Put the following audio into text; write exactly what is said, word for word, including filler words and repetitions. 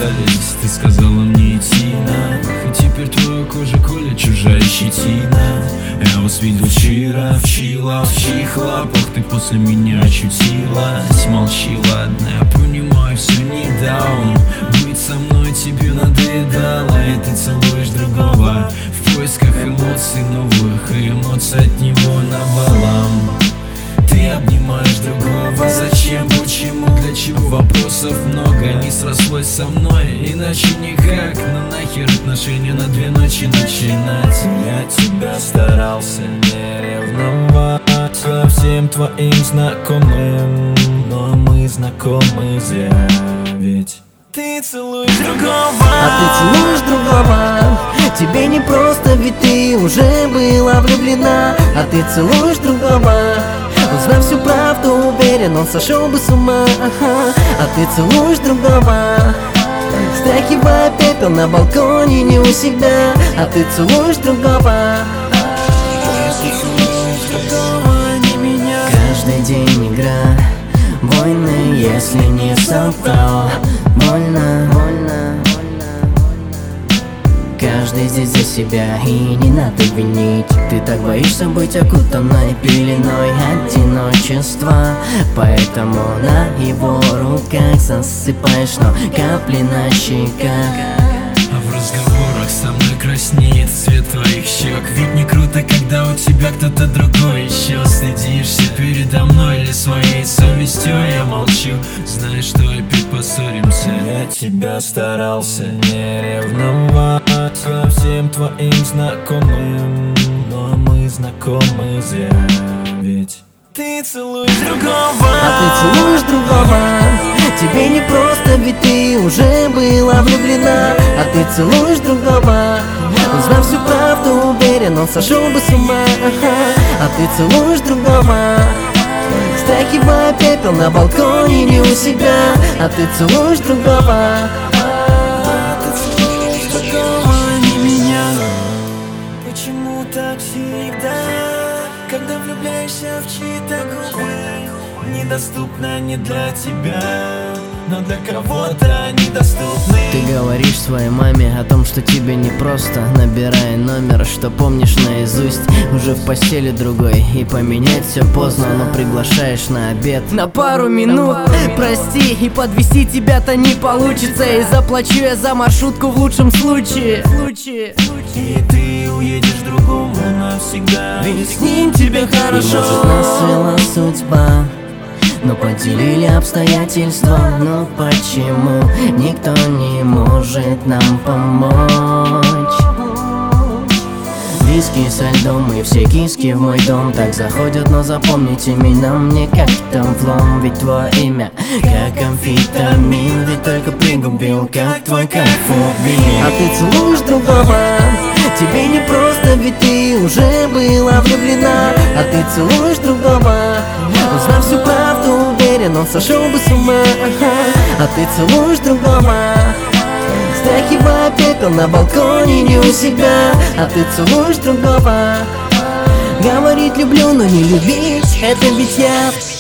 расстались, ты сказала мне идти на. И теперь твоя кожа колет чужая щетина. Я вас видел вчера, в чилах, в чьих лапах ты после меня очутилась. Молчи, ладно, я понимаю, все не даун. Быть со мной тебе надоедало, и ты целуешь другого в поисках эмоций новых, и эмоций от него навалом. Ты обнимаешь другого, зачем, почему, для чего, вопросов много. Не срослось со мной, иначе никак. Но нахер отношения на две ночи начинать. Я тебя старался не ревновать ко всем твоим знакомым, но мы знакомы зря, ведь ты целуешь другого. А ты целуешь другого. Тебе не просто, ведь ты уже была влюблена. А ты целуешь другого. Узнав всю правду, уверен, он сошел бы с ума. А ты целуешь другого, стряхивая пепел на балконе не у себя. А ты целуешь другого. Каждый день игра, больно, если не соврал. Больно, больно. Каждый здесь за себя, и не надо винить. Ты так боишься быть окутанной пеленой одиночества, поэтому на его руках засыпаешь, но капли на щеках. А в разговорах со мной краснеет цвет твоих щек. Ведь не круто, когда у тебя кто-то другой еще. Стыдишься передо мной или своей совестью? Я молчу, знаешь, что опять поссоримся. Я тебя старался не ревновать ко всем твоим знакомым, но мы знакомы зря, ведь ты целуешь другого. А ты целуешь другого. Тебе не просто, ведь ты уже была влюблена. А ты целуешь другого. Узнав всю правду, уверен, он сошел бы с ума. А ты целуешь другого, стряхивая пепел на балконе не у себя. А ты целуешь другого. Почему так всегда, когда влюбляешься в чьи-то губы? Недоступно не для тебя, но для кого-то недоступны. Ты говоришь своей маме о том, что тебе не просто, набирая номер, что помнишь наизусть. Уже в постели другой, и поменять все поздно, но приглашаешь на обед на пару минут. Прости, и подвести тебя-то не получится, и заплачу я за маршрутку в лучшем случае. И ты уедешь другому навсегда, ведь с ним тебе хорошо. И может нас свела судьба, но поделили обстоятельства. Но почему никто не может нам помочь? Виски со льдом и все киски в мой дом так заходят, но запомните меня мне как там влом. Ведь твое имя как амфетамин, ведь только пригубил, как твой кайфовин. А ты целуешь другого. Тебе не просто, ведь ты уже была влюблена. А ты целуешь другого. Узнав всю правду, уверен, он сошел бы с ума. А ты целуешь другого, стряхивая пепел на балконе не у себя. А ты целуешь другого. Говорить люблю, но не любить, это ведь я.